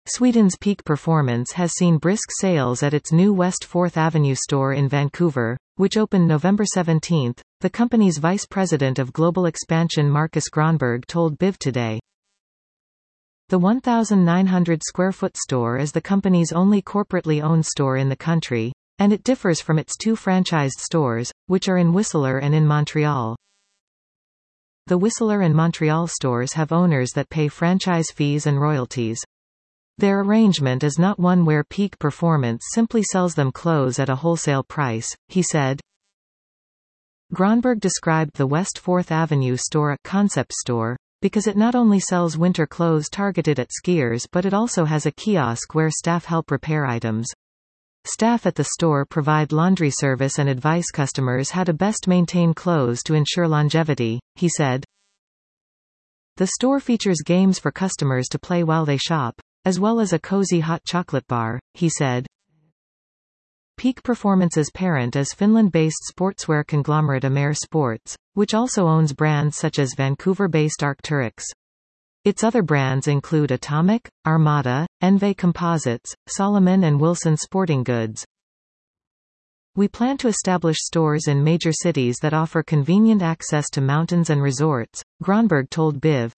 Sweden's Peak Performance has seen brisk sales at its new West 4th Avenue store in Vancouver, which opened November 17. The company's vice president of global expansion Marcus Gronberg told BIV today. The 1,900-square-foot store is the company's only corporately owned store in the country, and it differs from its two franchised stores, which are in Whistler and in Montreal. The Whistler and Montreal stores have owners that pay franchise fees and royalties. Their arrangement is not one where Peak Performance simply sells them clothes at a wholesale price, he said. Gronberg described the West 4th Avenue store a concept store, because it not only sells winter clothes targeted at skiers but it also has a kiosk where staff help repair items. Staff at the store provide laundry service and advise customers how to best maintain clothes to ensure longevity, he said. The store features games for customers to play while they shop, as well as a cozy hot chocolate bar, he said. Peak Performance's parent is Finland-based sportswear conglomerate Amer Sports, which also owns brands such as Vancouver-based Arc'teryx. Its other brands include Atomic, Armada, Envy Composites, Solomon and Wilson Sporting Goods. We plan to establish stores in major cities that offer convenient access to mountains and resorts, Gronberg told BIV.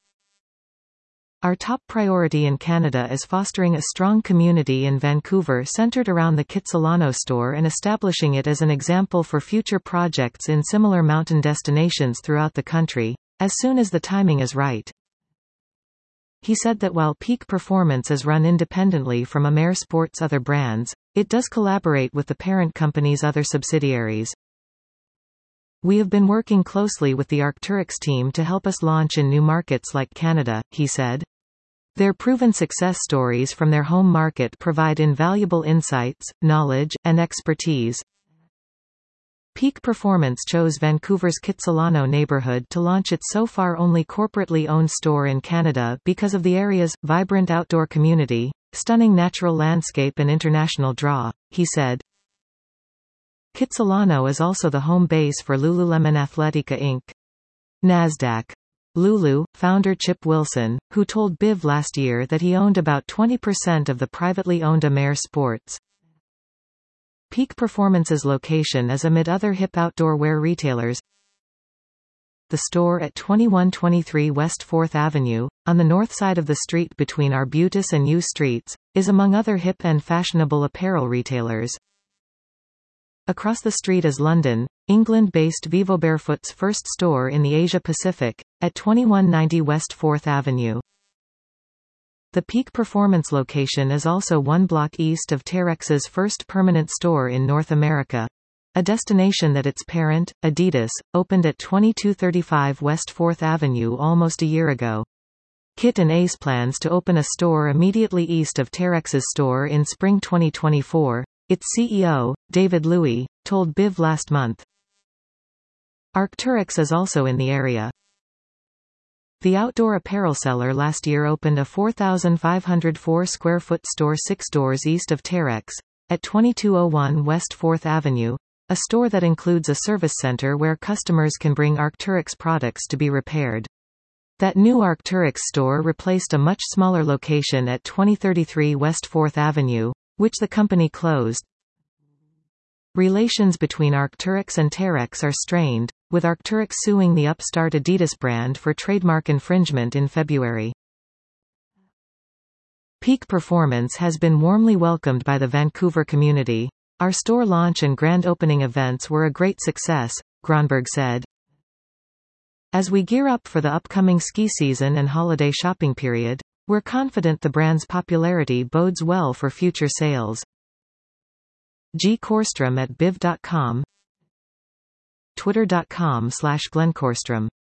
Our top priority in Canada is fostering a strong community in Vancouver centered around the Kitsilano store and establishing it as an example for future projects in similar mountain destinations throughout the country, as soon as the timing is right. He said that while Peak Performance is run independently from Amer Sports' other brands, it does collaborate with the parent company's other subsidiaries. We have been working closely with the Arc'teryx team to help us launch in new markets like Canada, he said. Their proven success stories from their home market provide invaluable insights, knowledge, and expertise. Peak Performance chose Vancouver's Kitsilano neighborhood to launch its so far only corporately owned store in Canada because of the area's vibrant outdoor community, stunning natural landscape and international draw, he said. Kitsilano is also the home base for Lululemon Athletica Inc. NASDAQ. Lulu, founder Chip Wilson, who told BIV last year that he owned about 20% of the privately owned Amer Sports. Peak Performance's location is amid other hip outdoor wear retailers. The store at 2123 West 4th Avenue, on the north side of the street between Arbutus and U Streets, is among other hip and fashionable apparel retailers. Across the street is London, England-based Vivo Barefoot's first store in the Asia Pacific, at 2190 West 4th Avenue. The Peak Performance location is also one block east of Terex's first permanent store in North America, a destination that its parent, Adidas, opened at 2235 West 4th Avenue almost a year ago. Kit and Ace plans to open a store immediately east of Terex's store in spring 2024, its CEO, David Louis, told BIV last month. Arc'teryx is also in the area. The outdoor apparel seller last year opened a 4,504-square-foot store 6 doors east of Terex, at 2201 West 4th Avenue, a store that includes a service center where customers can bring Arc'teryx products to be repaired. That new Arc'teryx store replaced a much smaller location at 2033 West 4th Avenue, which the company closed. Relations between Arc'teryx and Terex are strained, with Arc'teryx suing the upstart Adidas brand for trademark infringement in February. Peak Performance has been warmly welcomed by the Vancouver community. Our store launch and grand opening events were a great success, Gronberg said. As we gear up for the upcoming ski season and holiday shopping period, we're confident the brand's popularity bodes well for future sales. G. Korstrom at BIV.com, Twitter.com/GlenKorstrom